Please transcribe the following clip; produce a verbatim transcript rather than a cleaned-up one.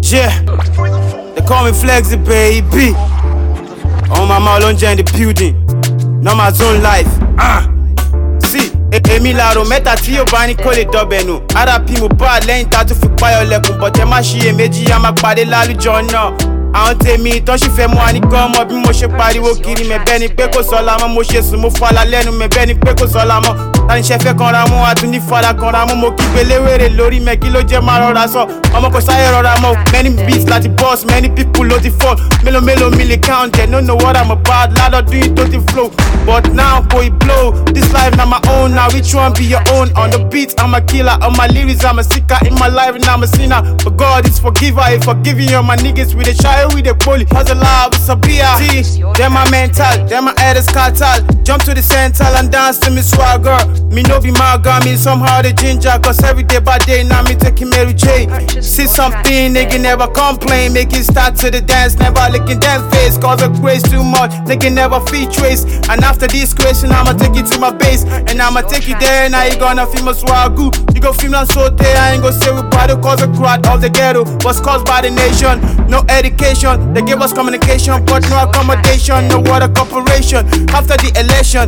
Yeah, they call me Flexi, baby. On my mouth, in the building. Not my zone life. Ah, see, èmi làrò mẹ́ta tí yóò bá ní kó lè dọ̀bẹ̀ nù. R P mo bá lẹ́yìn tá a tún fi páyọ̀ lẹ́kùn, bọ̀tẹ́ má ṣiyèméjì a máa pàdé lálùjọ náà. Àwọn tèmi tó ṣì fẹ́ mú wa ní gan mọ́ bí mo ṣe pariwo kiri mẹ́bẹ́ ni pé kò sọ́la mọ́ mo ṣe sùn mo fala lẹ́nu mẹ́bẹ́ ni pé kò sọ́la mọ́. Tani ṣe fẹ́ kanra mọ́ àtún ní fara kanra mọ́ mo kígbe léwèrè lórí mẹ́kí ló jẹ́ máa rọra sọ. Ọmọ kò sáyé rọra mọ́ many beats láti boss many people ló ti fall. Mélòó mélòó mi lè count they no know what I'm about ládọ́dún yìí tó ti flow. But now kò ì blow this life na my own now which one be your own? On the beat I'm a killer on my lyrics I'm a seeker in my life and I'm a sinner. But God is forgiver he forgiving you my niggas with a shy with a bully. Hustle live with Sabia. See, them my mental, them my head is cartel. Jump to the center and dance to me swagger. Me no be my girl, me somehow the ginger. Cause every day by day now me taking Mary J. See something, nigga never complain. Make it start to the dance, never licking them face. Cause the grace too much, nigga never feel trace. And after this question, I'ma take you to my base. And I'ma take you there, now you gonna feel my swagoo. You go feel my soul there, I ain't gonna say we body. Cause the crowd of the ghetto was caused by the nation. No education, they give us communication, but no accommodation, no water corporation. After the election,